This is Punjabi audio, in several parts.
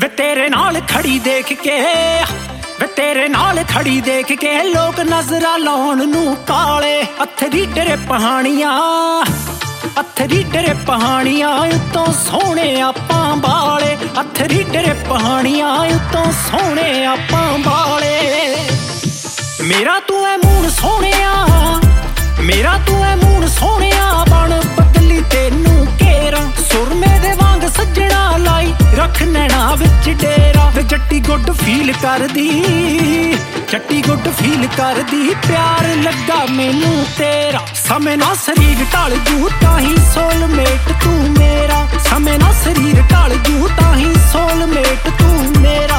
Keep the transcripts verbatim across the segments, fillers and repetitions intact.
ਵੇ ਤੇਰੇ ਨਾਲ ਖੜੀ ਦੇਖ ਕੇ ਵੇ ਤੇਰੇ ਨਾਲ ਖੜੀ ਦੇਖ ਕੇ ਲੋਕ ਨਜ਼ਰਾਂ ਲਾਉਣ ਨੂੰ ਕਾਲੇ ਅਥਰੀ ਤੇਰੇ ਪਹਾਣੀਆਂ ਅਥਰੀ ਤੇਰੇ ਪਹਾਣੀਆਂ ਉਤੋਂ ਸੋਹਣੇ ਆਪਾਂ ਬਾਲੇ ਅਥਰੀ ਤੇਰੇ ਪਹਾਣੀਆਂ ਉਤੋਂ ਸੋਹਣੇ ਆਪਾਂ ਬਾਲੇ ਮੇਰਾ ਤੂੰ ਐ ਮੂਣ ਸੋਹਣਿਆ ਮੇਰਾ ਤੂੰ ਐ ਮੂਣ ਸੋਹਣਿਆ ਬਣ ਬਦਲੀ ਤੈਨੂੰ ਘੇਰਾ ਸੁਰਮੇ ਦੇ ਵਾਂਗ ਸੱਜਣਾ ਲਾਈ ਰੱਖ ਨੈਣਾ ਵਿੱਚ ਡੇਰਾ ਵੇ ਜੱਟੀ ਗੁੱਡ ਫੀਲ ਕਰਦੀ ਜੱਟੀ ਗੁੱਡ ਫੀਲ ਕਰਦੀ ਪਿਆਰ ਲੱਗਾ ਮੈਨੂੰ ਤੇਰਾ ਸਮੇਂ ਨਾਲ ਸਰੀਰ ਢਲ ਜੂ ਤਾਂ ਹੀ ਸੋਲਮੇਟ ਤੂੰ ਮੇਰਾ ਸਮੇਂ ਨਾਲ ਸਰੀਰ ਢਲ ਜੂ ਤਾਂ ਹੀ ਸੋਲਮੇਟ ਤੂੰ ਮੇਰਾ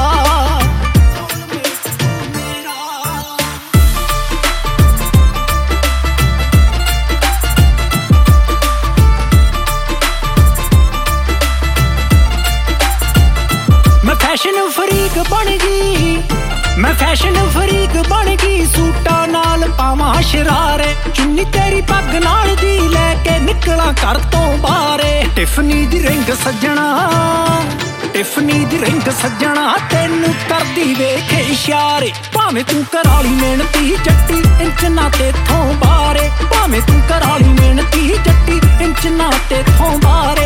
ਫੈਸ਼ਨ ਫਰੀਕ ਬਣ ਗਈ ਮੈਂ ਫੈਸ਼ਨ ਫਰੀਕ ਬਣ ਗਈ ਸੂਟਾਂ ਨਾਲ ਪਾਵਾਂ ਸ਼ਰਾਰੇ ਚੁੰਨੀ ਤੇਰੀ ਪੱਗ ਨਾਲ ਦੀ ਲੈ ਕੇ ਨਿਕਲਾਂ ਘਰ ਤੋਂ ਬਾਹਰੇ ਟਿਫਨੀ ਦੀ ਰਿੰਗ ਸੱਜਣਾ ਟਿਫਨੀ ਦੀ ਰਿੰਗ ਸੱਜਣਾ ਤੈਨੂੰ ਕਰਦੀ ਵੇਖ ਇਸ਼ਾਰੇ ਭਾਵੇਂ ਤੂੰ ਕਰਾਲੀ ਮਿਹਨਤੀ ਜੱਟੀ ਇੰਚ ਨਾ ਤੇਥੋਂ ਬਾਹਰੇ ਭਾਵੇਂ ਤੂੰ ਕਰਾਲੀ ਮਿਹਨਤੀ ਜੱਟੀ ਇੰਚ ਨਾ ਤੇਥੋਂ ਬਾਹਰੇ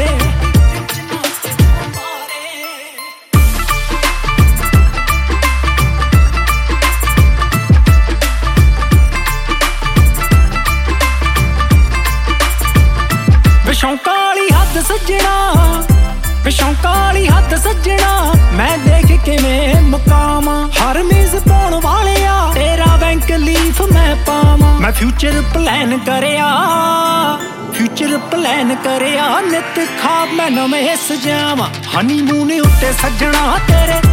ਸ਼ੌਂਕਾਂ ਵਾਲੀ ਹੱਦ ਸੱਜਣਾ ਵੇ ਸ਼ੌਂਕਾਂ ਵਾਲੀ ਹੱਦ ਸੱਜਣਾ ਮੈਂ ਦੇਖ ਕਿਵੇਂ ਮਕਾਮਾਂ ਹਰ ਮੇਜ਼ ਪਾਉਣ ਵਾਲਿਆ ਤੇਰਾ ਬੈਂਕ ਲੀਫ ਮੈਂ ਪਾਵਾਂ ਮੈਂ ਫਿਊਚਰ ਪਲਾਨ ਕਰਿਆ ਫਿਊਚਰ ਪਲਾਨ ਕਰਿਆ ਨਿਤ ਖਾਬ ਮੈਂ ਨਵੇਂ ਸਜਾਵਾਂ ਹਨੀਮੂਨ ਉੱਤੇ ਸੱਜਣਾ ਤੇਰੇ